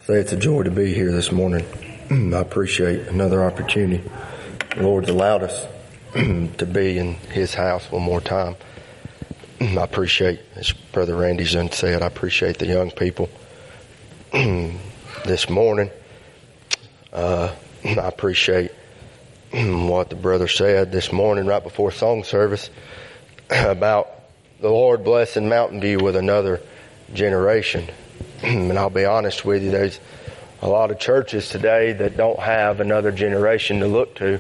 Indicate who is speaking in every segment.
Speaker 1: Say it's a joy to be here this morning. I appreciate another opportunity. The Lord's allowed us to be in His house one more time. I appreciate, as Brother Randy's done said, I appreciate the young people this morning. I appreciate what the brother said this morning right before song service about the Lord blessing Mountain View with another generation. And I'll be honest with you, there's a lot of churches today that don't have another generation to look to.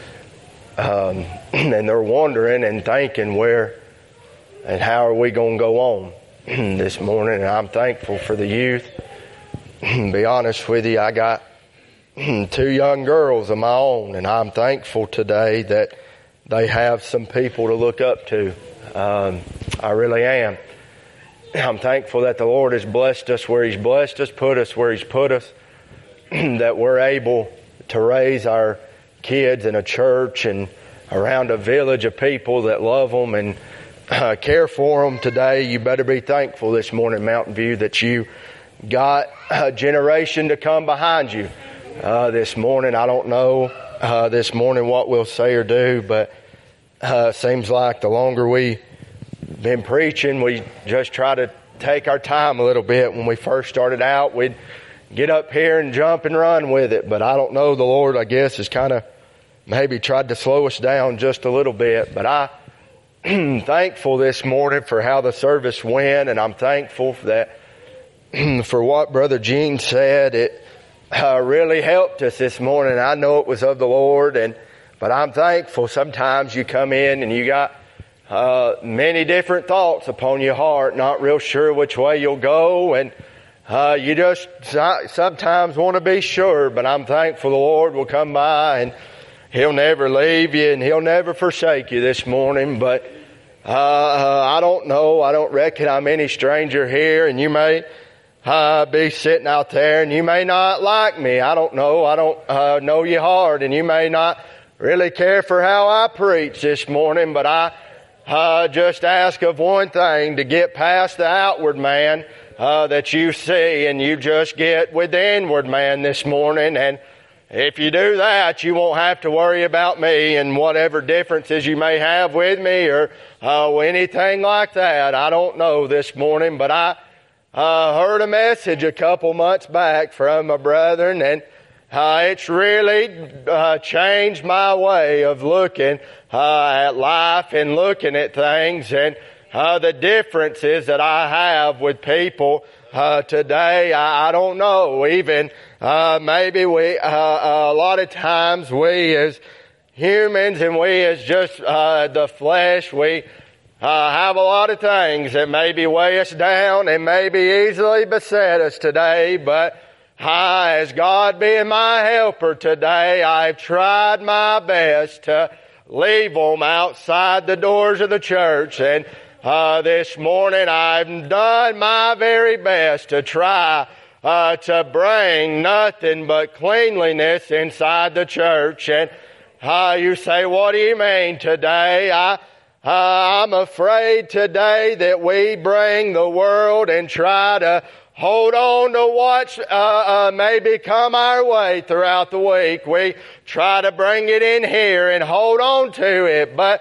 Speaker 1: And they're wondering and thinking where and how are we going to go on this morning. And I'm thankful for the youth. Be honest with you, I got 2 young girls of my own, and I'm thankful today that they have some people to look up to. I really am. I'm thankful that the Lord has blessed us where He's blessed us, put us where He's put us, that we're able to raise our kids in a church and around a village of people that love them and care for them today. You better be thankful this morning, Mountain View, that you got a generation to come behind you. This morning, I don't know this morning what we'll say or do, but seems like the longer we been preaching, we just try to take our time a little bit. When we first started out, we'd get up here and jump and run with it. But I don't know, the Lord, I guess, has kind of maybe tried to slow us down just a little bit. But I'm thankful this morning for how the service went, and I'm thankful that for what Brother Gene said. It really helped us this morning. I know it was of the Lord, but I'm thankful. Sometimes you come in and you got many different thoughts upon your heart, not real sure which way you'll go, and you just sometimes want to be sure. But I'm thankful the Lord will come by and He'll never leave you and He'll never forsake you this morning. But I don't know, I don't reckon I'm any stranger here, and you may be sitting out there and you may not like me. I don't know. I don't know you hard, and you may not really care for how I preach this morning, but I just ask of one thing, to get past the outward man that you see, and you just get with the inward man this morning. And if you do that, you won't have to worry about me and whatever differences you may have with me or anything like that. I don't know this morning, but I heard a message a couple months back from my brethren, and it's really changed my way of looking at life and looking at things, and the differences that I have with people today. I don't know. Even maybe we a lot of times we as humans and we as just the flesh, we have a lot of things that maybe weigh us down and maybe easily beset us today. But as God being my helper today, I've tried my best to leave them outside the doors of the church. And this morning I've done my very best to try to bring nothing but cleanliness inside the church. And you say, what do you mean today? I'm afraid today that we bring the world and try to hold on to what may come our way throughout the week. We try to bring it in here and hold on to it. But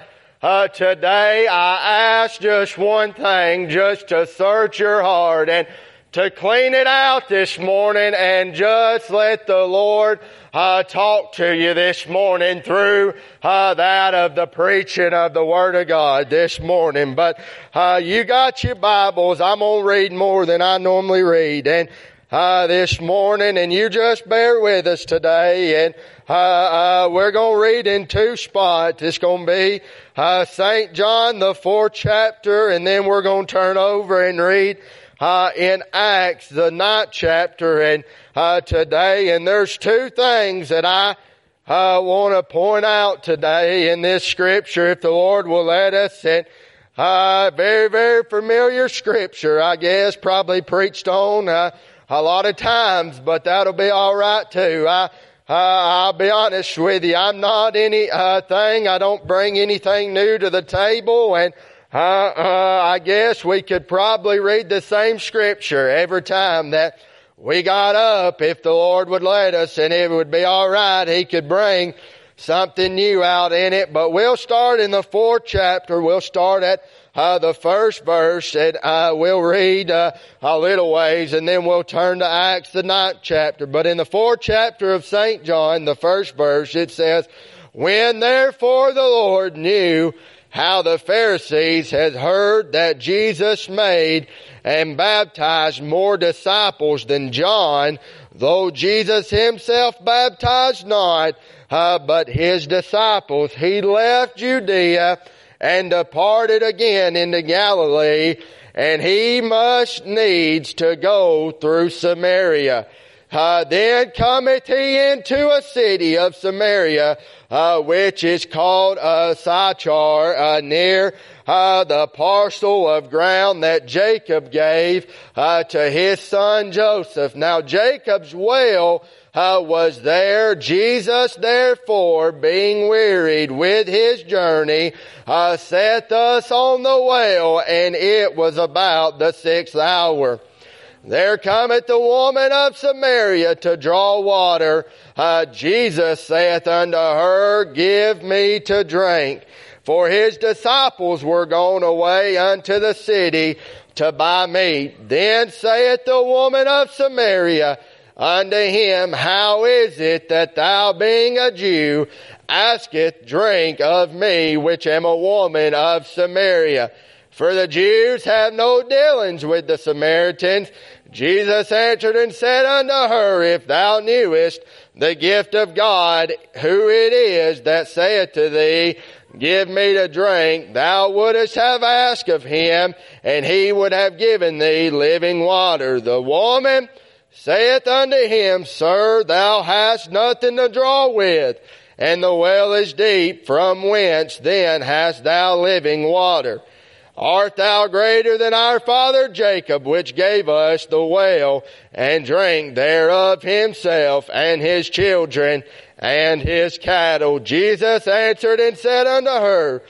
Speaker 1: today I ask just one thing, just to search your heart and to clean it out this morning, and just let the Lord talk to you this morning through that of the preaching of the Word of God this morning. But you got your Bibles. I'm going to read more than I normally read and this morning, and you just bear with us today. And we're going to read in 2 spots. It's going to be St. John, the 4th chapter, and then we're going to turn over and read in Acts, the 9th chapter, and today. And there's 2 things that I want to point out today in this scripture, if the Lord will let us. And very, very familiar scripture, I guess, probably preached on a lot of times, but that'll be all right too. I'll be honest with you, I'm not anything. I don't bring anything new to the table, and I guess we could probably read the same scripture every time that we got up, if the Lord would let us, and it would be all right. He could bring something new out in it. But we'll start in the 4th chapter. We'll start at the first verse, and we'll read a little ways, and then we'll turn to Acts, the 9th chapter. But in the 4th chapter of St. John, the first verse, it says, "When therefore the Lord knew how the Pharisees had heard that Jesus made and baptized more disciples than John, though Jesus himself baptized not, but his disciples, he left Judea and departed again into Galilee, and he must needs to go through Samaria. Then cometh he into a city of Samaria, which is called Sychar, near the parcel of ground that Jacob gave to his son Joseph. Now Jacob's well was there. Jesus therefore, being wearied with his journey, sat thus on the well, and it was about the 6th hour. There cometh the woman of Samaria to draw water. Jesus saith unto her, Give me to drink. For his disciples were gone away unto the city to buy meat. Then saith the woman of Samaria unto him, How is it that thou, being a Jew, askest drink of me, which am a woman of Samaria? For the Jews have no dealings with the Samaritans. Jesus answered and said unto her, If thou knewest the gift of God, who it is that saith to thee, Give me to drink, thou wouldest have asked of him, and he would have given thee living water. The woman saith unto him, Sir, thou hast nothing to draw with, and the well is deep. From whence then hast thou living water? Art thou greater than our father Jacob, which gave us the well, and drank thereof himself, and his children, and his cattle? Jesus answered and said unto her,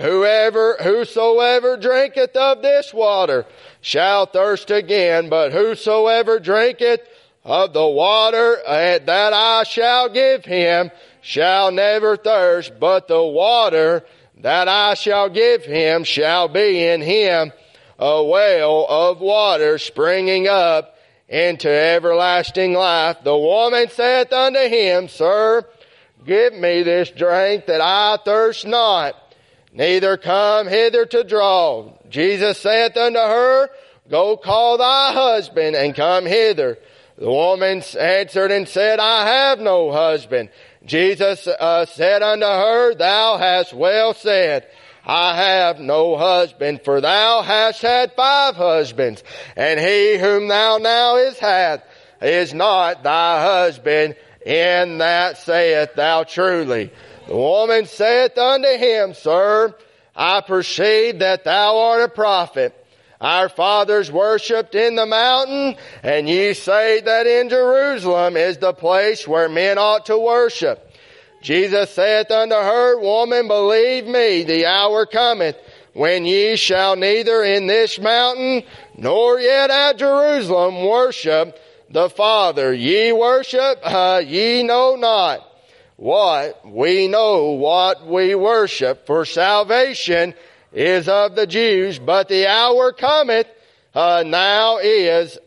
Speaker 1: Whosoever drinketh of this water shall thirst again, but whosoever drinketh of the water that I shall give him shall never thirst, but the water that I shall give him shall be in him a well of water springing up into everlasting life. The woman saith unto him, Sir, give me this drink that I thirst not, neither come hither to draw. Jesus saith unto her, Go call thy husband and come hither. The woman answered and said, I have no husband. Jesus said unto her, Thou hast well said, I have no husband, for thou hast had 5 husbands, and he whom thou now hast is not thy husband. In that saith thou truly. The woman saith unto him, Sir, I perceive that thou art a prophet. Our fathers worshipped in the mountain, and ye say that in Jerusalem is the place where men ought to worship. Jesus saith unto her, Woman, believe me, the hour cometh when ye shall neither in this mountain nor yet at Jerusalem worship the Father. Ye worship, ye know not what we know, what we worship, for salvation is of the Jews, but the hour cometh, now is,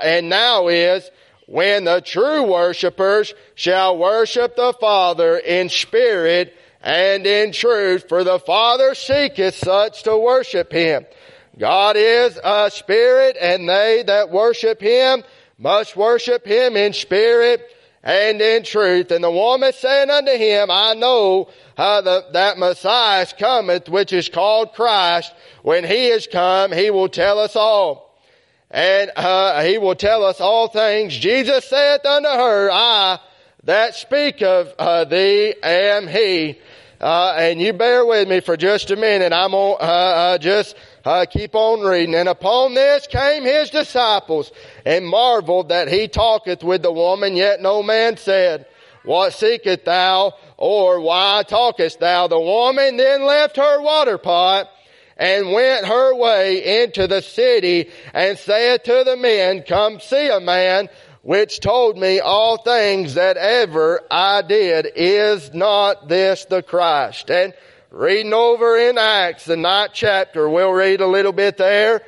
Speaker 1: when the true worshipers shall worship the Father in spirit and in truth, for the Father seeketh such to worship him. God is a spirit, and they that worship him must worship him in spirit and in truth. And the woman said unto him, I know that Messiah cometh, which is called Christ. When he is come, he will tell us all. And he will tell us all things. Jesus saith unto her, I that speak of thee am he. And you bear with me for just a minute. I'm going just keep on reading. And upon this came his disciples, and marveled that he talketh with the woman. Yet no man said, What seekest thou? Or why talkest thou? The woman then left her water pot, and went her way into the city, and saith to the men, Come see a man which told me all things that ever I did. Is not this the Christ? And reading over in Acts, the 9th chapter, we'll read a little bit there,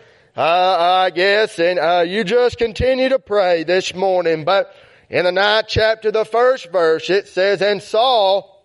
Speaker 1: I guess, and you just continue to pray this morning. But in the 9th chapter, the 1st verse, it says, and Saul,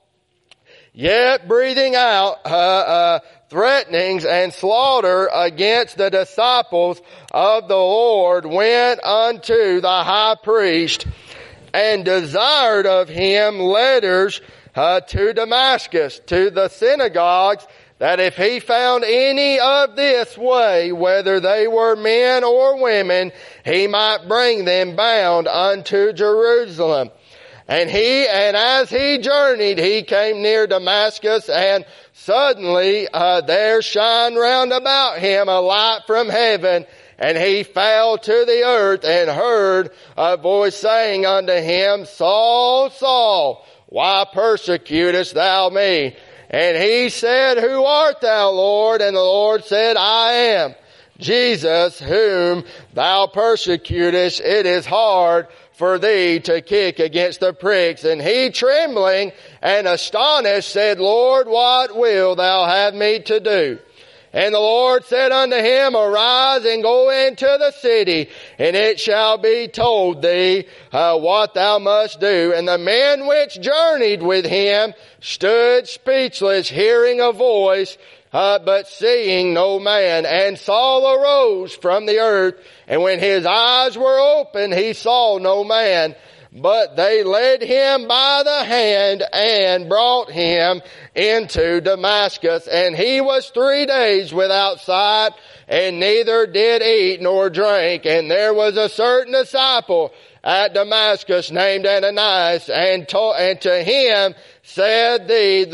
Speaker 1: yet breathing out threatenings and slaughter against the disciples of the Lord, went unto the high priest and desired of him letters to Damascus, to the synagogues, that if he found any of this way, whether they were men or women, he might bring them bound unto Jerusalem. And as he journeyed, he came near Damascus, and suddenly there shined round about him a light from heaven, and he fell to the earth and heard a voice saying unto him, Saul, Saul, why persecutest thou me? And he said, Who art thou, Lord? And the Lord said, I am Jesus, whom thou persecutest. It is hard for thee to kick against the pricks. And he, trembling and astonished, said, Lord, what wilt thou have me to do? And the Lord said unto him, Arise and go into the city, and it shall be told thee what thou must do. And the men which journeyed with him stood speechless, hearing a voice, but seeing no man. And Saul arose from the earth, and when his eyes were opened, he saw no man. But they led him by the hand and brought him into Damascus. And he was 3 days without sight, and neither did eat nor drink. And there was a certain disciple at Damascus named Ananias, and to him said the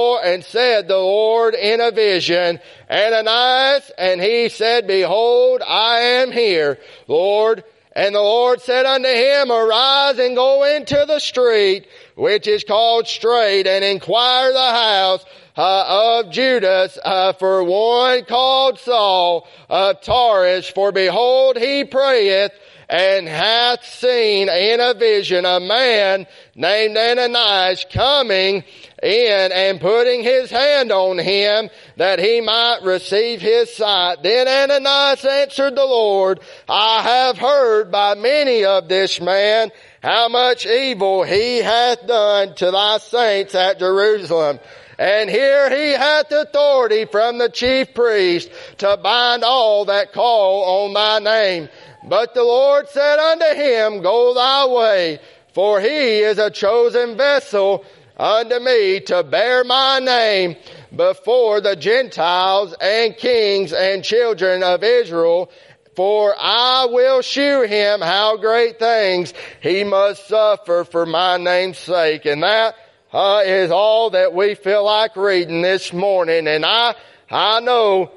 Speaker 1: Lord in a vision, Ananias, and he said, Behold, I am here, Lord. And the Lord said unto him, Arise and go into the street, which is called Straight, and inquire the house of Judas for one called Saul of Tarsus. For behold, he prayeth, and hath seen in a vision a man named Ananias coming in and putting his hand on him that he might receive his sight. Then Ananias answered the Lord, I have heard by many of this man how much evil he hath done to thy saints at Jerusalem. And here he hath authority from the chief priest to bind all that call on thy name. But the Lord said unto him, Go thy way, for he is a chosen vessel unto me to bear my name before the Gentiles and kings and children of Israel. For I will shew him how great things he must suffer for my name's sake. And that is all that we feel like reading this morning. And I know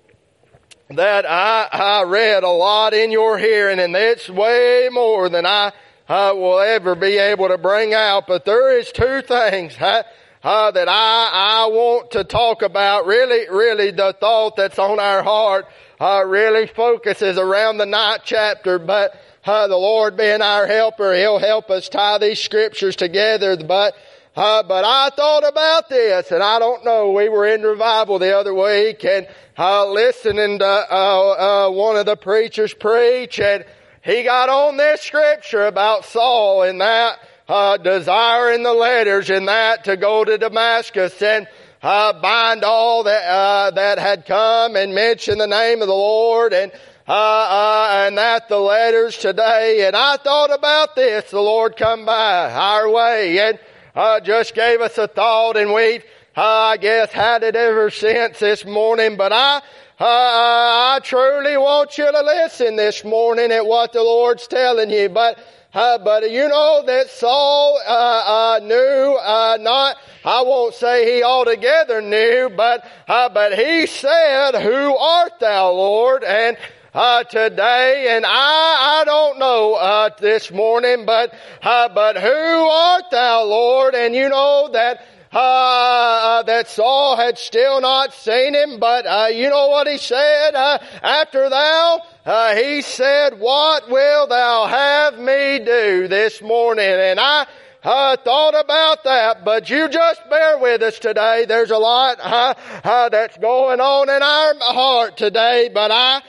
Speaker 1: that I read a lot in your hearing, and it's way more than I will ever be able to bring out. But there is 2 things that I want to talk about. Really the thought that's on our heart really focuses around the 9th chapter. But the Lord being our helper, He'll help us tie these scriptures together. But I thought about this, and I don't know, we were in revival the other week, and listening to one of the preachers preach, and he got on this scripture about Saul and that desiring the letters and that to go to Damascus and bind all that had come and mention the name of the Lord, and that the letters today. And I thought about this. The Lord come by our way and just gave us a thought, and we've I guess had it ever since this morning. But I truly want you to listen this morning at what the Lord's telling you. But you know that Saul knew not. I won't say he altogether knew, but he said, "Who art thou, Lord?" And today, and I don't know this morning, but who art thou, Lord? And you know that that Saul had still not seen him, but you know what he said after thou? He said, what will thou have me do this morning? And I thought about that, but you just bear with us today. There's a lot that's going on in our heart today, but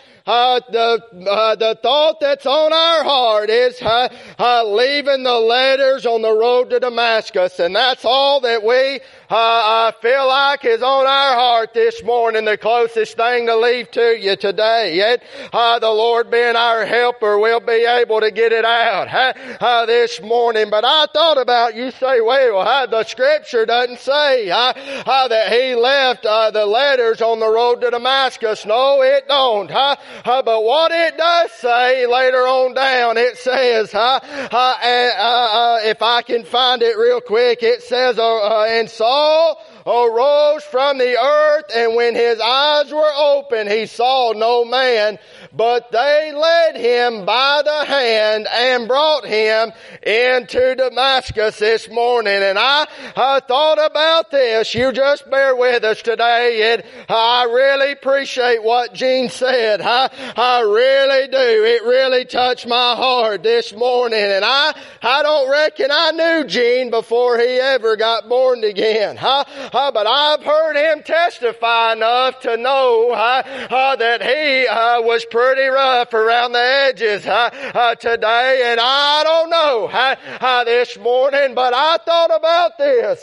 Speaker 1: the thought that's on our heart is leaving the letters on the road to Damascus, and that's all that we feel like is on our heart this morning. The closest thing to leave to you today. Yet the Lord being our helper, we'll be able to get it out this morning. But I thought about, you say, well, the Scripture doesn't say that he left the letters on the road to Damascus. No, it don't. But what it does say later on down, it says, if I can find it real quick, it says, and Saul arose from the earth, and when his eyes were open, he saw no man, but they led him by the hand and brought him into Damascus this morning. And I thought about this. You just bear with us today. And I really appreciate what Gene said. I really do. It really touched my heart this morning. And I don't reckon I knew Gene before he ever got born again. But I've heard him testify enough to know that he was pretty rough around the edges today. And I don't know this morning, but I thought about this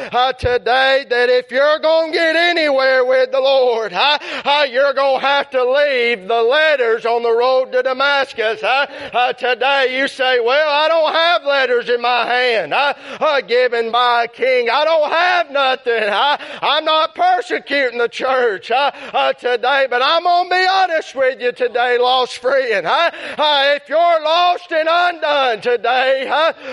Speaker 1: today, that if you're going to get anywhere with the Lord, you're going to have to leave the letters on the road to Damascus. Today you say, well, I don't have letters in my hand given by a king. I don't have nothing. I'm not persecuting the church today, but I'm going to be honest with you today, lost friend. If you're lost and undone today,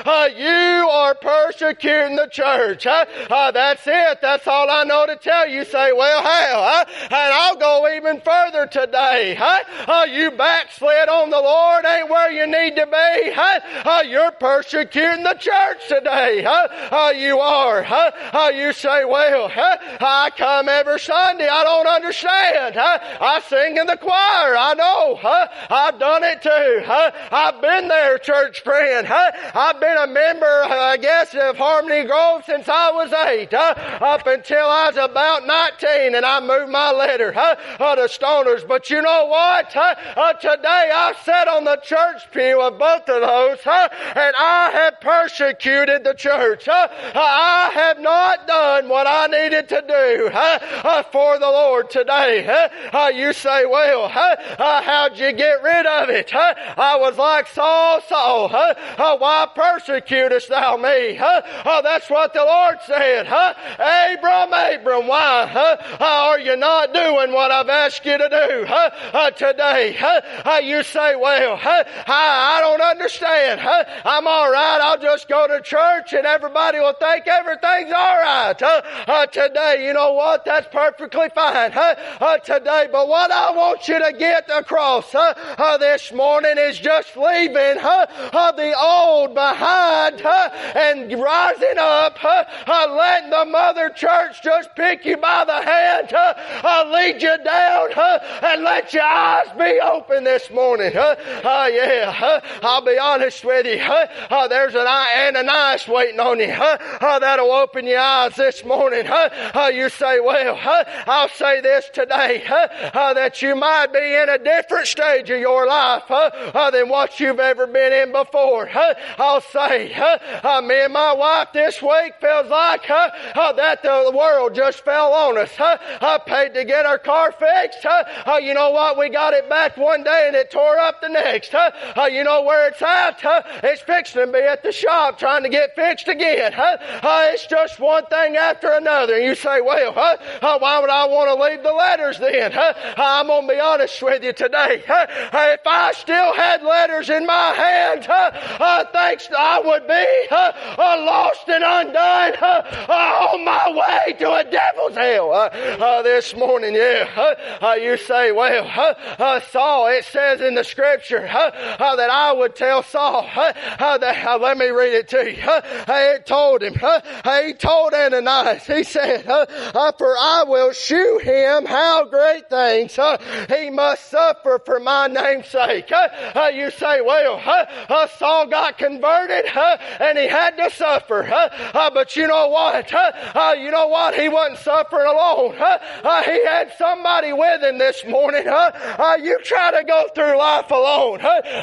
Speaker 1: you are persecuting the church. That's it. That's all I know to tell you. Say, well, how? And I'll go even further today. You backslid on the Lord, ain't where you need to be. You're persecuting the church today. You are. You say, well, I come every Sunday. I don't understand. I sing in the choir. I know. I've done it too. I've been there, church friend. I've been a member, I guess, of Harmony Grove since I was 8, up until I was about 19, and I moved my letter to Stoners. But you know what? Today I sat on the church pew of both of those, and I have persecuted the church. I have not done what I needed to do for the Lord today. You say, well, how'd you get rid of it? I was like Saul. Why persecutest thou me? That's what the Lord said. Abram, why are you not doing what I've asked you to do today? You say, well, I don't understand. I'm all right. I'll just go to church and everybody will think everything's all right today. You know what? That's perfectly fine today. But what I want you to get across this morning is just leaving the old behind and rising up, letting the mother church just pick you by the hand, lead you down, and let your eyes be open this morning. I'll be honest with you. There's an Ananias waiting on you. That'll open your eyes this morning. You say, well, I'll say this today, that you might be in a different stage of your life than what you've ever been in before. I'll say, me and my wife this week feels like that the world just fell on us. I paid to get our car fixed. You know what? We got it back one day and it tore up the next. You know where it's at? It's fixing to be at the shop trying to get fixed again. It's just one thing after another. And you say, well, why would I want to leave the letters then? I'm going to be honest with you today. If I still had letters in my hand, thanks, I would be lost and undone on my way to a devil's hell. This morning, you say, well, Saul, it says in the scripture that I would tell Saul that, let me read it to you. It told him, he told Ananias, he said, for I will shew him how great things he must suffer for my name's sake. You say, well, Saul got converted and he had to suffer. But you know what? He wasn't suffering alone. He had somebody with him this morning. You try to go through life alone.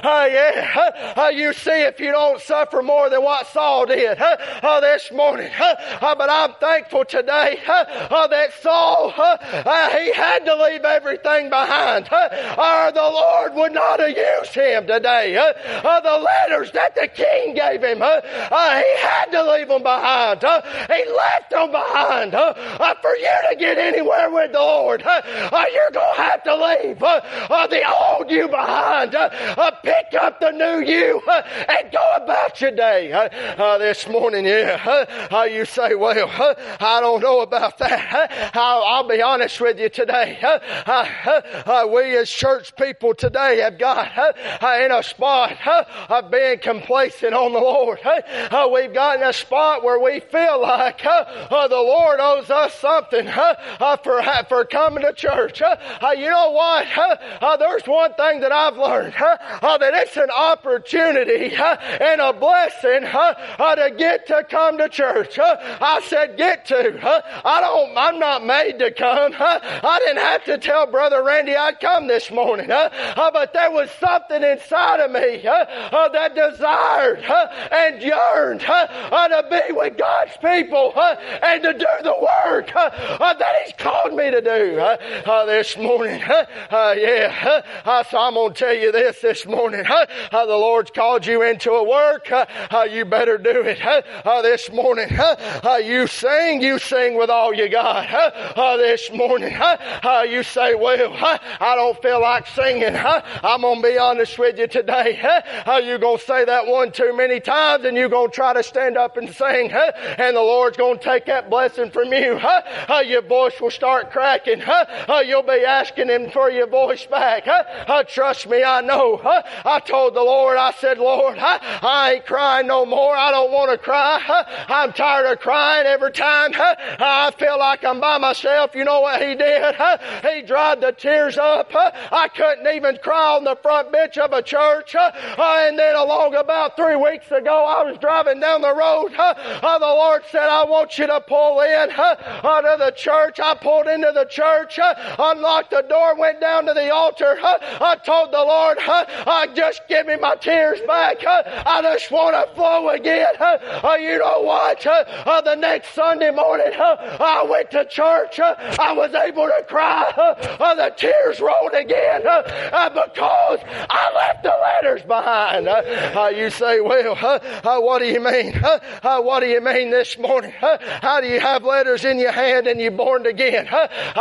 Speaker 1: You see if you don't suffer more than what Saul did this morning. But I'm thankful today that Saul, he had to leave everything behind, or the Lord would not have used him today. The letters that the king gave him, he had to leave them behind. He left them behind. For you to get anywhere with the Lord, you're going to have to leave the old you behind. Pick up the new you and go about your day. This morning, you say, well, I don't know about that. I'll be honest with you today. We as church people today have got in a spot of being complacent on the Lord. We've got in a spot where we feel like the Lord owes us something for coming to church. You know what? There's one thing that I've learned, that it's an opportunity and a blessing to get to come to church. I said get to. I'm not made to come. I didn't have to tell Brother Randy I'd come this morning. But there was something inside of me that desired and yearned to be with God's people and to do the work that He's called me to do this morning. So I'm going to tell you this morning. The Lord's called you into a work. You better do it. This morning, you sing with all you got. This morning, you say, well, I don't feel like singing. I'm going to be honest with you today. You're going to say that one too many times and you're going to try to stand up and sing. And the Lord's going to take that blessing from you. Your voice will start cracking. You'll be asking Him for your voice back. Trust me, I know. I told the Lord, I said, Lord, I ain't crying no more. I don't want to cry. I'm tired of crying every time I feel like I'm by myself. You know what He did? He dried the tears up. I couldn't even cry on the front bench of a church. And then along about 3 weeks ago, I was driving down the road. The Lord said, I want you to pull in to the church. I pulled into the church, unlocked the door, went down to the altar. I told the Lord, just give me my tears back. I just want to flow again. You know what? The next Sunday morning, I went to church. I was able to cry. The tears rolled again because I left the letters behind. You say, well, what do you mean? What do you mean this morning? How do you have letters in your hand and you're born again?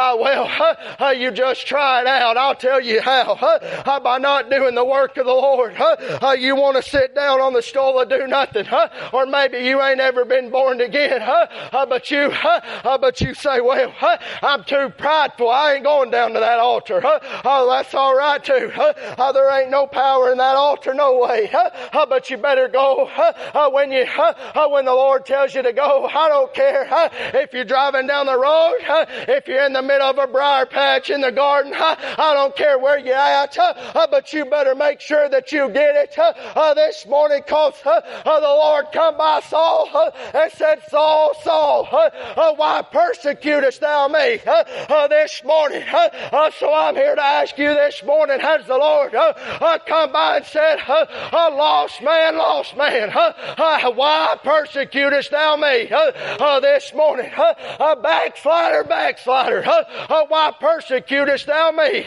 Speaker 1: You just try it out. I'll tell you how. By not doing the work of the Lord. You want to sit down on the stool and do nothing. Or maybe you ain't ever been born again. But you say, well, I'm too prideful. I ain't going down to that altar. That's all right too. There ain't no power in that altar, no way. But you better go when the Lord tells you to go. I don't care if you're driving down the road, if you're in the middle of a briar patch in the garden. I don't care where you're at, but you better make sure that you get it this morning, because the Lord come by Saul and said, Saul, Saul, why persecutest thou me this morning? So I'm here to ask you this morning, has the Lord come by and said, lost man, why persecutest thou me this morning? Backslider, why persecutest thou me?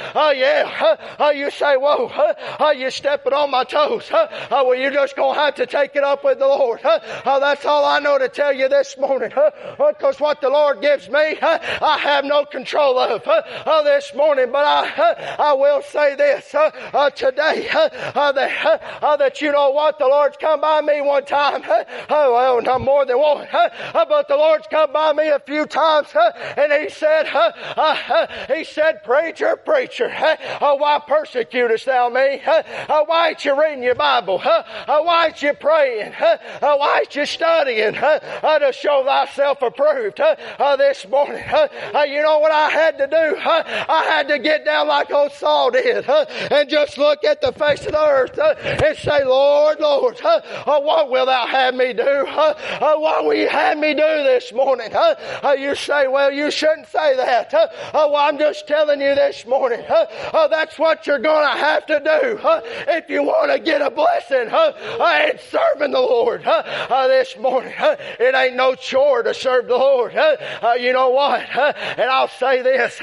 Speaker 1: You say, whoa, you stepping on my toes. Well, you're just going to have to take it up with the Lord. That's all I know to tell you this morning. Because what the Lord gives me, I have no control of this morning. But I will say this today, that you know what? The Lord's come by me one time. Well, not more than one. But the Lord's come by me a few times. And He said, preacher, preacher, why persecutest thou me? Why ain't you reading your Bible? Why ain't you praying? Why ain't you studying to show thyself approved? This morning, you know what I had to do? I had to get down like old Saul did and just look at the face of the earth and say, Lord, Lord, what will thou have me do? What will you have me do this morning? You say, well, you shouldn't say that. Well, I'm just telling you this morning, that's what you're going to have to do if you want to get a blessing in serving the Lord. This morning, it ain't no chore to serve the Lord. You know what? And I'll say this.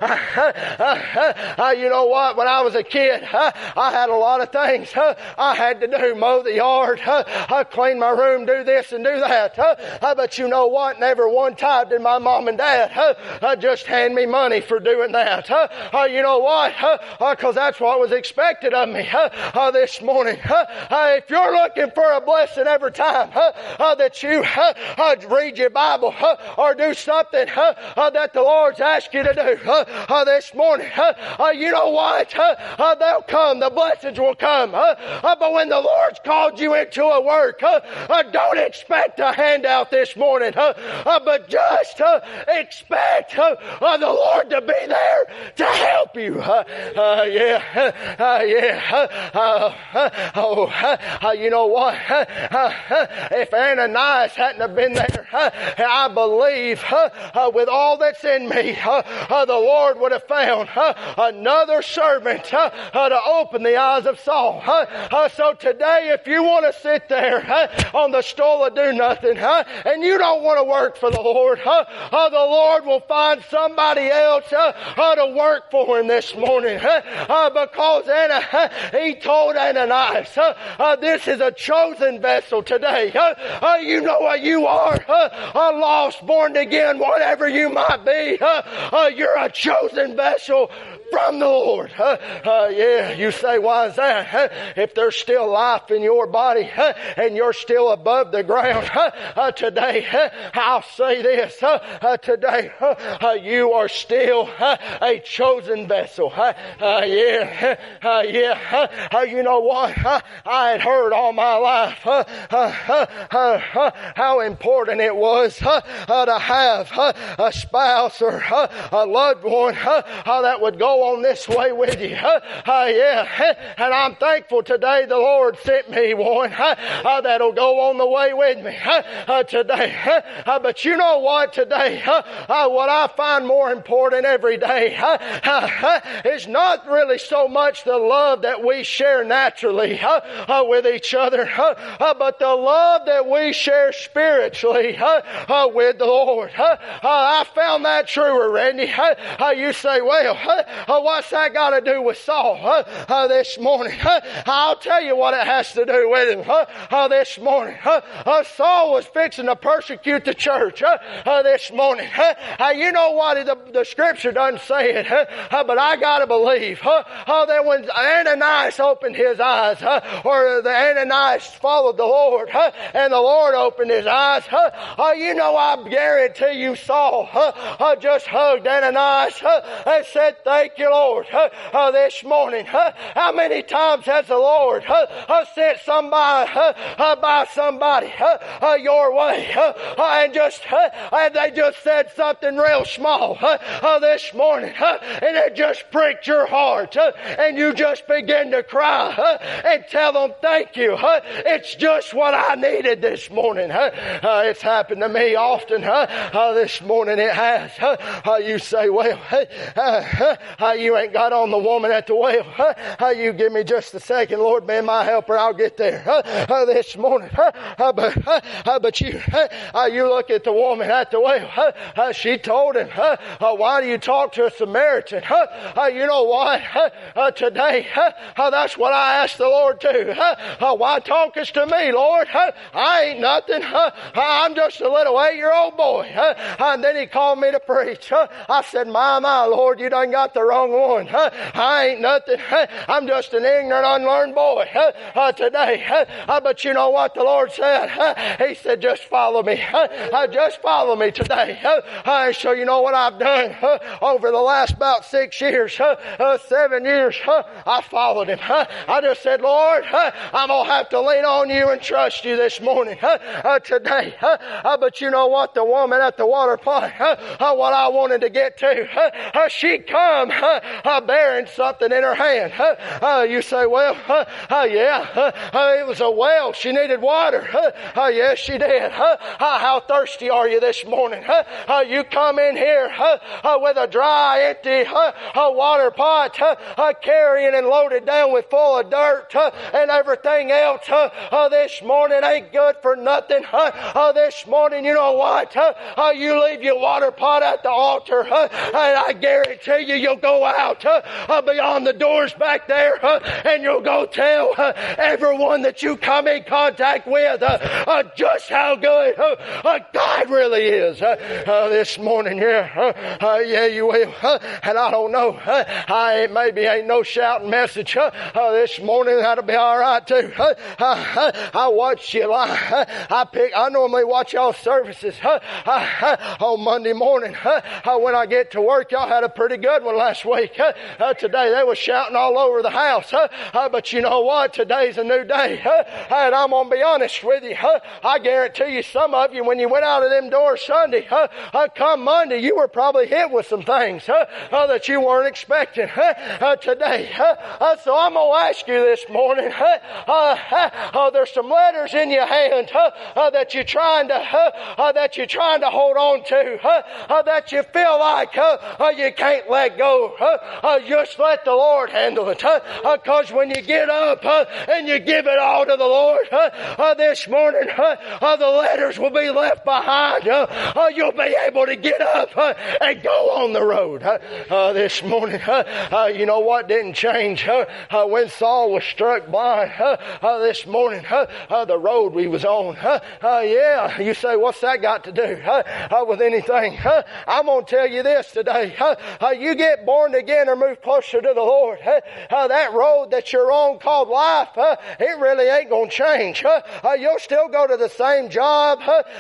Speaker 1: You know what? When I was a kid, I had a lot of things I had to do. Mow the yard, clean my room, do this and do that. But you know what? Never one time did my mom and dad just hand me money for doing that. You know what? Because that's what was expected of me this morning. If you're looking for a blessing every time that you read your Bible or do something that the Lord's asked you to do this morning, you know what? They'll come. The blessings will come. But when the Lord's called you into a work, don't expect a handout this morning, but just expect the Lord to be there to help you. You know what? If Ananias hadn't have been there, I believe with all that's in me, the Lord would have found another servant to open the eyes of Saul. So today, if you want to sit there on the stool of do nothing, and you don't want to work for the Lord will find somebody else to work for him this morning. Because he told Ananias, this is a chosen vessel today. You know what you are? A lost, born again, whatever you might be. You're a chosen vessel from the Lord. You say, why is that? If there's still life in your body and you're still above the ground today, I'll say this. Today, you are still a chosen vessel. You know what? I had heard all my life how important it was to have a spouse or a loved one that would go on this way with you. And I'm thankful today the Lord sent me one that'll go on the way with me today. But you know what? Today, what I find more important every day is not really so much the love that we share naturally with each other, but the love that we share spiritually with the Lord. I found that truer, Randy. You say, well, what's that got to do with Saul this morning? I'll tell you what it has to do with him this morning. Saul was fixing to persecute the church this morning. You know what? The scripture doesn't say it, but I got to believe that when Ananias opened his eyes, or the Ananias followed the Lord, and the Lord opened his eyes, you know, I guarantee you Saul just hugged Ananias and said, thank you, Lord, this morning. How many times has the Lord sent somebody by somebody your way and they just said something real small this morning and it just pricked your heart and you just begin to cry and tell them thank you. It's just what I needed this morning. It's happened to me often. This morning it has. You say, well, you ain't got on the woman at the well. You give me just a second, Lord, be my helper, I'll get there this morning. But you look at the woman at the well. She told him, why do you talk to a Samaritan? You know what? Today, that's what I asked the Lord too. Why talkest to me, Lord? I ain't nothing. I'm just a little 8-year-old boy. And then he called me to preach. I said, my, Lord, you done got the wrong one. I ain't nothing. I'm just an ignorant, unlearned boy today. But you know what the Lord said? He said, just follow me. Just follow me today. So you know what I've done over the last about 6 years, 7 years, I followed Him. I just said, Lord, I'm going to have to lean on You and trust You this morning, today. But you know what? The woman at the water pot, what I wanted to get to, she come bearing something in her hand. You say, well, yeah, it was a well. She needed water. Yes, she did. How thirsty are you this morning? You come in here with a dry, empty water pot, carrying and loaded down with full of dirt and everything else. This morning ain't good for nothing. This morning, you know what? You leave your water pot at the altar, and I guarantee you'll go out beyond the doors back there, and you'll go tell everyone that you come in contact with just how good God really is. This morning, yeah, you will. And I don't know, maybe ain't no shouting message this morning. That'll be all right too. I watch you lie. I normally watch y'all services on Monday morning. When I get to work, y'all had a pretty good one last week. Today they were shouting all over the house. But you know what? Today's a new day. And I'm going to be honest with you. I guarantee you, some of you, when you went out of them doors Sunday, come Monday, you were probably hit with some things that you weren't expecting today. So I'm going to ask you this morning, there's some letters in your hand that you're trying to hold on to, that you feel like you can't let go. Just let the Lord handle it. Because when you get up and you give it all to the Lord this morning, the letters will be left behind. You'll be able to get up and go on the road this morning. You know what didn't change when Saul was struck blind this morning? The road we was on. Yeah, you say, what's that got to do with anything? I'm going to tell you this today. You get born again or move closer to the Lord, that road that you're on called life, it really ain't going to change. You'll still go to the same job,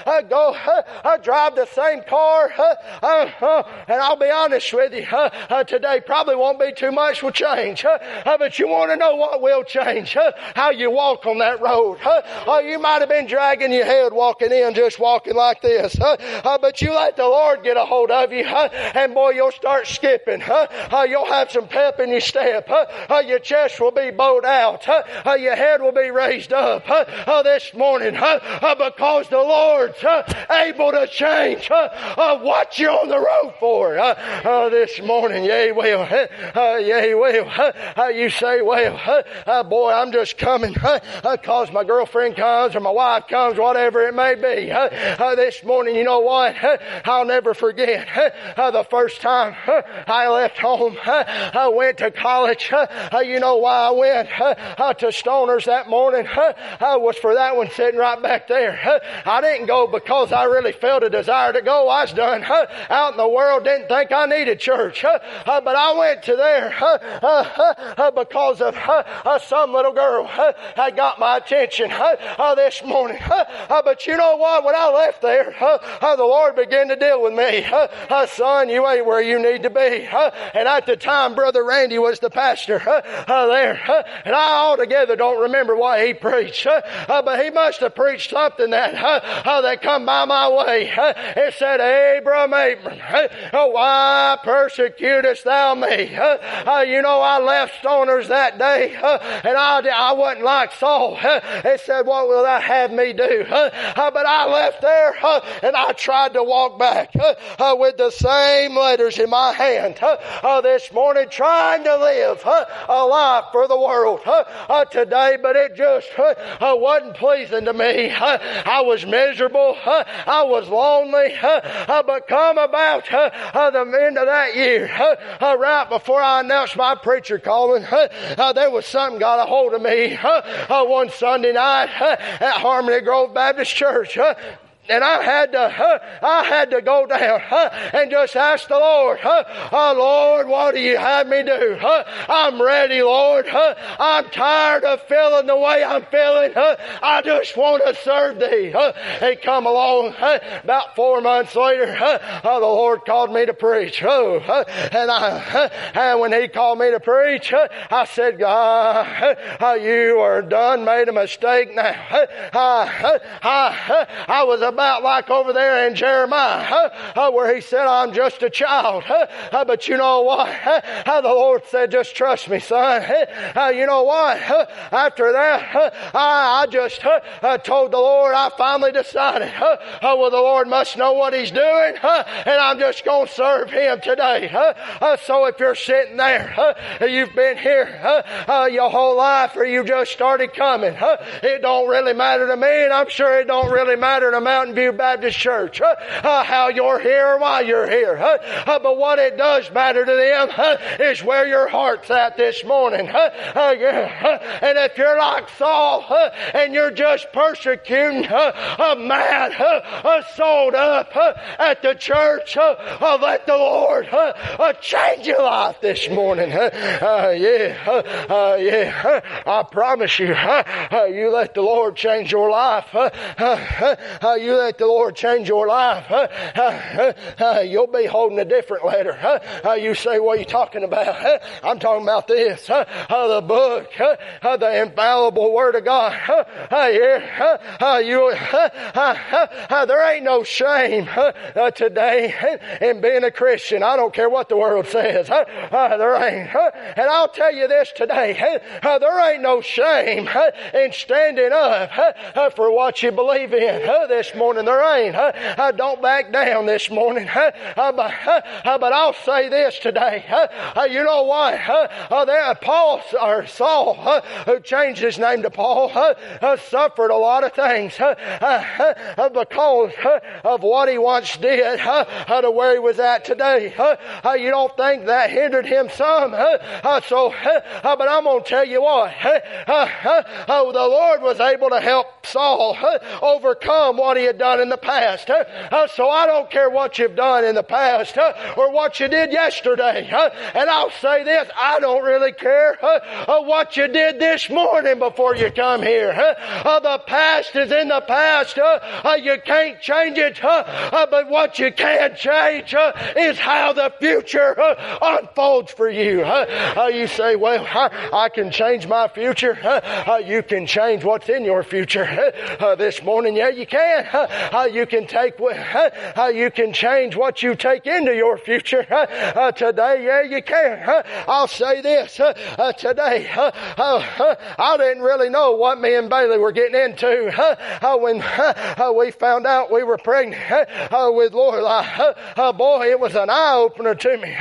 Speaker 1: drive the same car, and I'll be honest with you, today probably won't be too much will change. But you want to know what will change? How you walk on that road. You might have been dragging your head walking in, just walking like this. But you let the Lord get a hold of you, and boy, you'll start skipping. You'll have some pep in your step. Your chest will be bowed out. Your head will be raised up this morning because the Lord's able to change what you're on the road for this morning. Yeah, He will. Yeah, He will. You say, well, boy, I'm just coming because my girlfriend comes or my wife comes, whatever it may be. This morning, you know what? I'll never forget the first time I left home. I went to college. You know why I went to Stoners that morning? Was for that one sitting right back there. I didn't go because I really felt a desire to go. I was done out in the world, didn't think I needed church. But I went to there because of some little girl had got my attention this morning. But you know what? When I left there, the Lord began to deal with me. Son, you ain't where you need to be. And at the time, Brother Randy was the pastor there. And I altogether don't remember what he preached. But he must have preached something that come by my way. It said, Abram, why persecutest thou me? You know, I left Stoners that day, and I wasn't like Saul. It said, what will thou have me do? But I left there, and I tried to walk back with the same letters in my hand this morning, trying to live a life for the world today, but it just wasn't pleasing to me. I was miserable. I was lonely. But come about the end of that year, right before I announced my preacher calling, there was something got a hold of me one Sunday night at Harmony Grove Baptist Church. And I had to go down and just ask the Lord, Lord, what do you have me do? I'm ready, Lord. I'm tired of feeling the way I'm feeling. I just want to serve Thee. He come along about 4 months later. The Lord called me to preach. And when He called me to preach, I said, God, you are done, made a mistake now. I was about like over there in Jeremiah, where He said, I'm just a child. But you know what? The Lord said, just trust me, son. You know what? After that, I just told the Lord, I finally decided, well, the Lord must know what He's doing, and I'm just going to serve Him today. So if you're sitting there, you've been here your whole life, or you just started coming, it don't really matter to me, and I'm sure it don't really matter to Mountain View Baptist Church how you're here or why you're here. But what it does matter to them is where your heart's at this morning. And if you're like Saul and you're just persecuting, mad, sold up at the church, let the Lord change your life this morning. I promise you, you let the Lord change your life. You let the Lord change your life. You'll be holding a different letter. You say, what are you talking about? I'm talking about this. The book, the infallible Word of God. There ain't no shame today in being a Christian. I don't care what the world says. There ain't. And I'll tell you this today. There ain't no shame in standing up for what you believe in. This morning there ain't. Don't back down this morning. But I'll say this today. You know what? Saul, who changed his name to Paul, suffered a lot of things because of what he once did to where he was at today. You don't think that hindered him some? But I'm going to tell you what. The Lord was able to help Saul overcome what he had done in the past. So I don't care what you've done in the past or what you did yesterday. And I'll say this, I don't really care what you did this morning before you come here. The past is in the past. You can't change it. But what you can change is how the future unfolds for you. You say, well, I can change my future. You can change what's in your future. This morning, yeah, you can. You can you can change what you take into your future. Today, yeah, you can. I'll say this. Today, I didn't really know what me and Bailey were getting into when we found out we were pregnant with Lorelai. Boy, it was an eye-opener to me.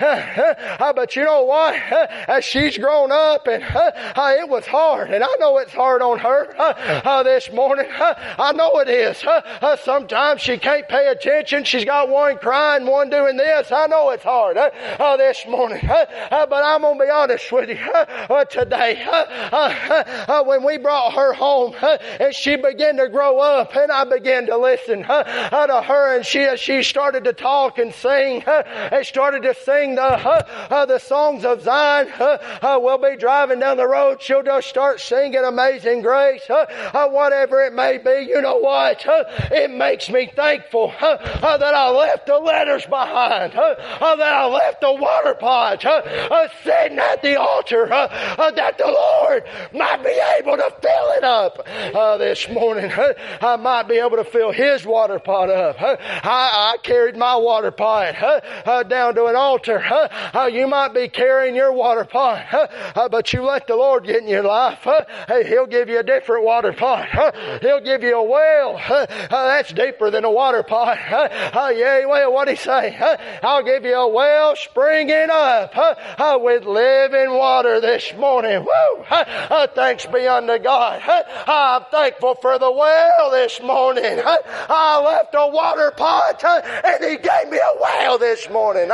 Speaker 1: But you know what? As she's grown up, and it was hard, and I know it's hard on her this morning. I know it is. Sometimes she can't pay attention. She's got one crying, one doing this. I know it's hard this morning. But I'm going to be honest with you today. When we brought her home and she began to grow up, and I began to listen to her, and she started to talk and sing, and started to sing the songs of Zion. We'll be driving down the road. She'll just start singing Amazing Grace. Whatever it may be, you know what? It makes me thankful that I left the letters behind, that I left the water pot sitting at the altar, that the Lord might be able to fill it up this morning. I might be able to fill His water pot up. I carried my water pot down to an altar. You might be carrying your water pot, but you let the Lord get in your life. He'll give you a different water pot. He'll give you a well that's deeper than a water pot. Yeah, well, what'd He say? I'll give you a well springing up with living water this morning. Woo! Thanks be unto God. I'm thankful for the well this morning. I left a water pot and He gave me a well this morning.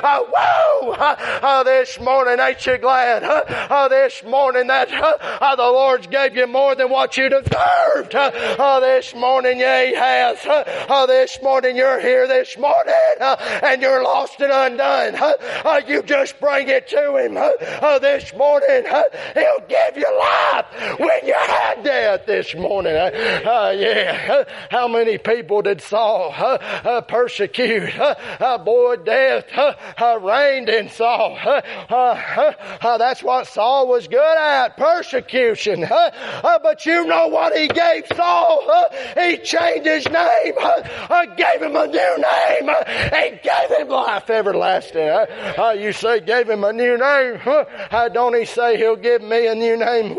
Speaker 1: Woo! This morning, ain't you glad? This morning that the Lord's gave you more than what you'd have deserved. This morning, yeah, He has. This morning, you're here this morning, and you're lost and undone. You just bring it to Him. This morning, He'll give you life when you had death this morning. Yeah. How many people did Saul persecute? Boy, death reigned in Saul. That's what Saul was good at, persecution. But you know what He gave Saul? He changed his name. Gave him a new name. He gave him life everlasting. You say, gave him a new name? Don't He say He'll give me a new name?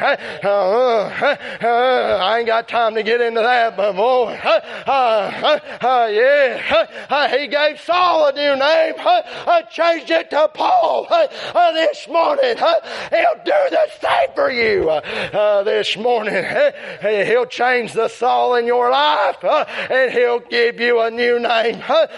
Speaker 1: I ain't got time to get into that, but boy, yeah, He gave Saul a new name, changed it to Paul. This morning, He'll do the same for you. This morning, He'll change the Saul in your life, and He'll give you a new name.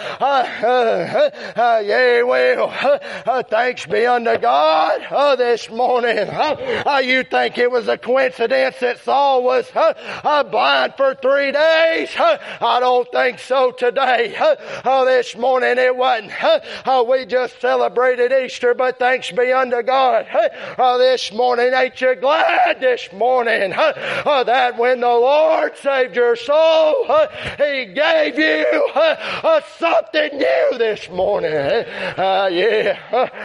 Speaker 1: Yeah, well, thanks be unto God. This morning, you think it was a coincidence that Saul was blind for 3 days? I don't think so today. This morning it wasn't. We just celebrated Easter, but thanks be unto God. This morning, ain't you glad this morning that when the Lord saved your soul, He gave you something new this morning? Yeah,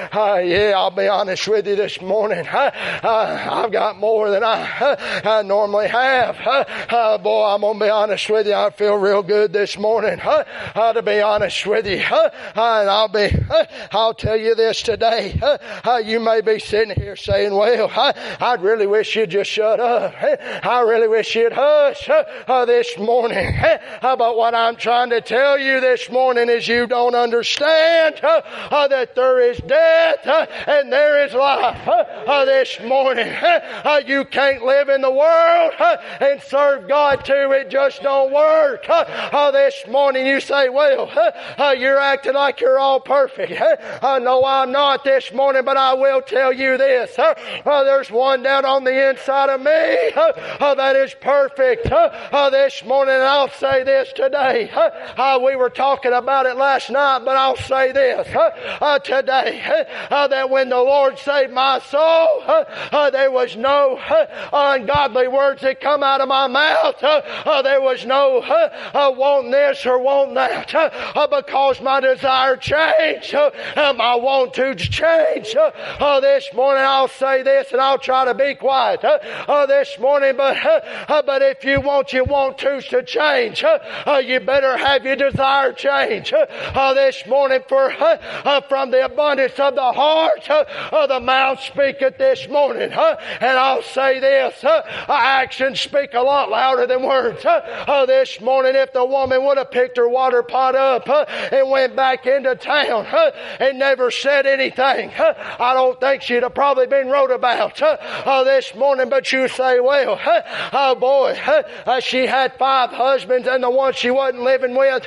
Speaker 1: I'll be honest with you this morning. I've got more than I normally have. Boy, I'm going to be honest with you. I feel real good this morning, to be honest with you. And I'll tell you this today. You may be sitting here saying, well, I'd really wish you'd just shut up. I really wish you'd hush this morning. But what I'm trying to tell you this morning is you don't understand that there is death and there is life. This morning, you can't live in the world and serve God too. It just don't work. This morning you say, well, you're acting like you're all perfect. No, I'm not this morning, but I will tell you this. There's one down on the inside of me that is perfect. This morning, and I'll say this today. We were talking about it last night, but I'll say this today, that when the Lord saved my soul, there was no ungodly words that come out of my mouth. There was no want this or want that, because my desire changed. My want to change. This morning I'll say this, and I'll try to be quiet this morning, but if you want your want tos to change, you better have your desire change. This morning, from the abundance of the heart, the mouth speaketh this morning. And I'll say this, actions speak a lot louder than words. This morning, if the woman would have picked her water pot up and went back into town and never said anything, I don't think she'd have probably been wrote about this morning. But you say, well, boy, she had 5 husbands, and the one she wasn't living with,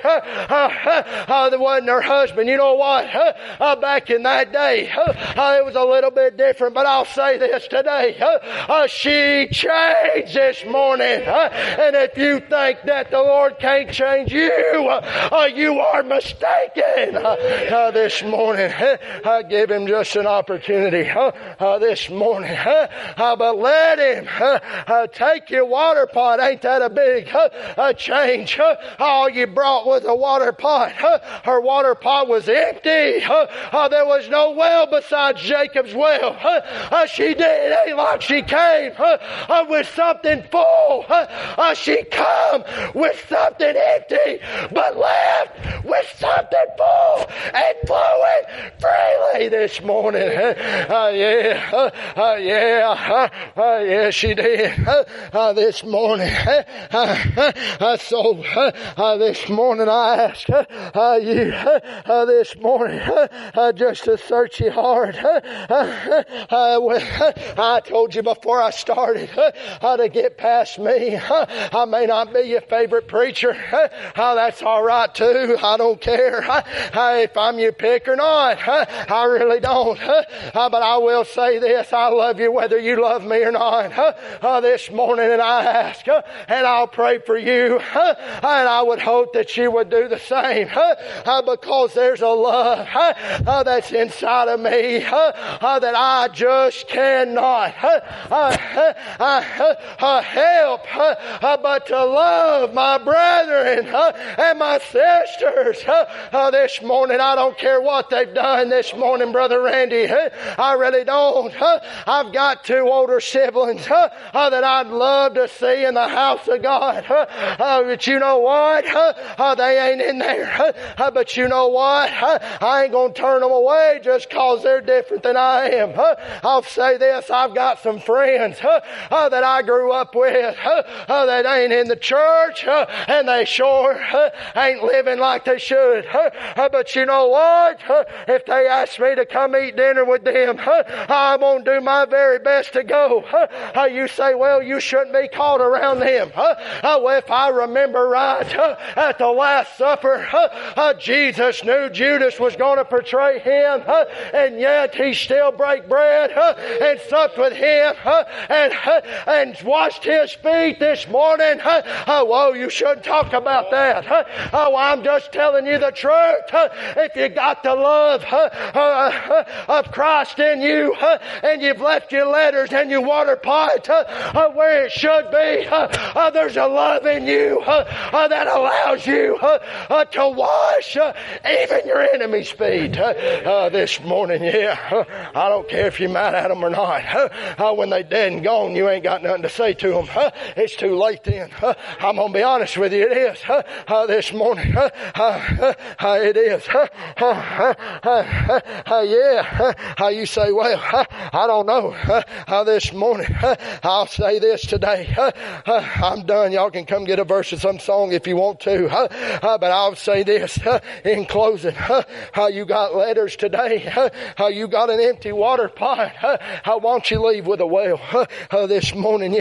Speaker 1: that wasn't her husband. You know what? Back in that day, it was a little bit different, but I'll say this today. She changed this morning. And if you think that the Lord can't change you, you are mistaken. This morning, give Him just an opportunity this morning. But let Him take your water pot. Ain't that a big change? All you brought was a water pot. Her water pot was empty. There was no well besides Jacob's well. She did. It ain't like she came with something full. She come with something empty, but left with something full and flowing freely this morning. Yeah, she did. This morning. So this morning I ask you this morning just to search your heart. I told you before I started to get past me. I may not be your favorite preacher. That's all right too. I don't care if I'm your pick or not. I really don't. But I will say this. I love you whether you love me or not. This morning morning and I ask, and I'll pray for you, and I would hope that you would do the same, because there's a love that's inside of me that I just cannot help but to love my brethren and my sisters. This morning, I don't care what they've done this morning, Brother Randy. I really don't. I've got two older siblings that I'd love to see in the house of God. But you know what? They ain't in there. But you know what? I ain't going to turn them away just cause they're different than I am. I'll say this. I've got some friends that I grew up with that ain't in the church, and they sure ain't living like they should. But you know what? If they ask me to come eat dinner with them, I'm going to do my very best to go. You say, well, you shouldn't be caught around them. Well, if I remember right, at the Last Supper, Jesus knew Judas was going to betray him, and yet he still break bread and supped with him and washed his feet this morning. Whoa, you shouldn't talk about that. Oh, I'm just telling you the truth. If you got the love of Christ in you, and you've left your letters and your water pot where it should be, there's a love in you that allows you to wash even your enemy's feet. This morning, I don't care if you're mad at them or not. When they dead and gone, you ain't got nothing to say to them. It's too late then. I'm going to be honest with you. It is. This morning. It is. You say, well, I don't know. This morning, I'll say this today. I'm done. Y'all can come get a verse of some song if you want to. But I'll say this in closing. You got letters today. You got an empty water pot. Why don't you leave with a well this morning?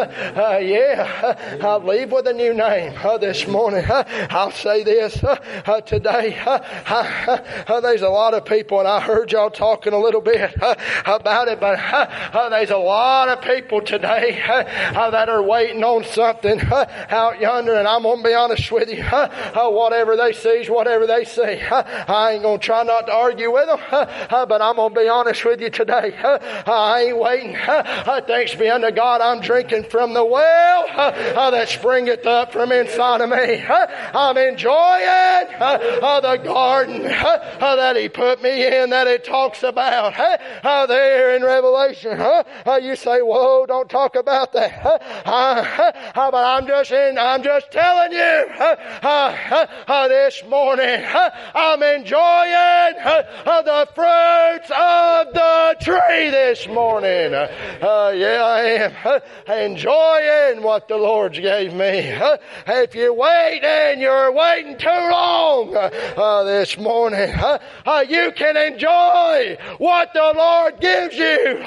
Speaker 1: I'll leave with a new name this morning. I'll say this today. There's a lot of people, and I heard y'all talking a little bit about it, but there's a lot of people today that are waiting on something out yonder, and I'm going to be honest with you. Whatever they see is whatever they see. I ain't going to try not to argue with them, but I'm going to be honest with you today. I ain't waiting. Thanks be unto God, I'm drinking from the well that springeth up from inside of me. I'm enjoying the garden that He put me in, that it talks about there in Revelation. You say, whoa, don't talk about that. But I'm just telling you this morning, I'm enjoying the fruits of the tree this morning. I am enjoying what the Lord gave me. If you wait and you're waiting too long this morning, you can enjoy what the Lord gives you.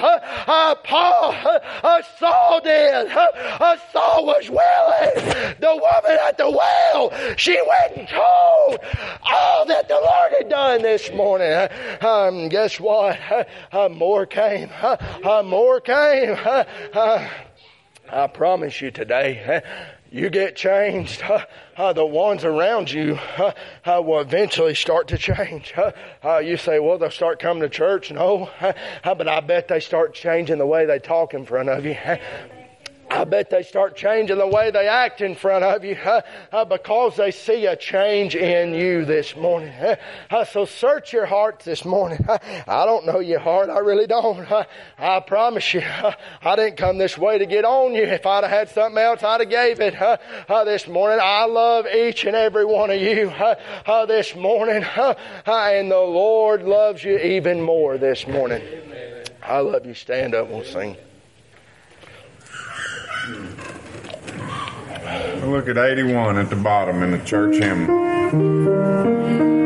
Speaker 1: Saul did. Saul was willing. The woman at the well, she went and told all that the Lord had done this morning. Guess what? More came. More came. I promise you today, you get changed. The ones around you will eventually start to change. You say, well, they'll start coming to church. No, but I bet they start changing the way they talk in front of you. I bet they start changing the way they act in front of you because they see a change in you this morning. So search your hearts this morning. I don't know your heart. I really don't. I promise you, I didn't come this way to get on you. If I'd have had something else, I'd have gave it this morning. I love each and every one of you this morning. And the Lord loves you even more this morning. I love you. Stand up. We'll sing.
Speaker 2: Look at 81 at the bottom in the church hymn.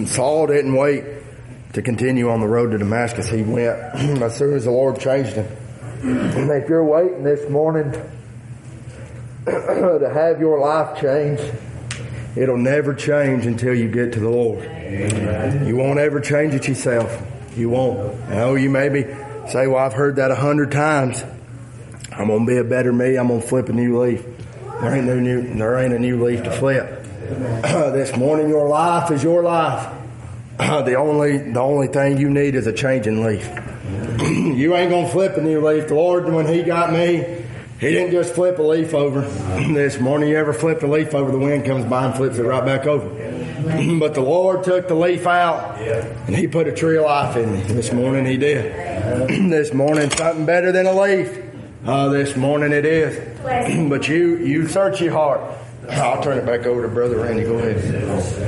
Speaker 1: Saul didn't wait to continue on the road to Damascus. He went as soon as the Lord changed him. And if you're waiting this morning to have your life changed, it'll never change until you get to the Lord. Amen. You won't ever change it yourself. You won't. Now, you maybe say, well, I've heard that 100 times. I'm going to be a better me. I'm going to flip a new leaf. There ain't a new leaf to flip. This morning, your life is your life. The only thing you need is a changing leaf. You ain't going to flip a new leaf. The Lord, when He got me, He didn't just flip a leaf over. This morning, you ever flipped a leaf over, the wind comes by and flips it right back over. But the Lord took the leaf out and He put a tree of life in me. This morning He did. This morning, something better than a leaf. This morning it is. But you search your heart. I'll turn it back over to Brother Randy. Go ahead.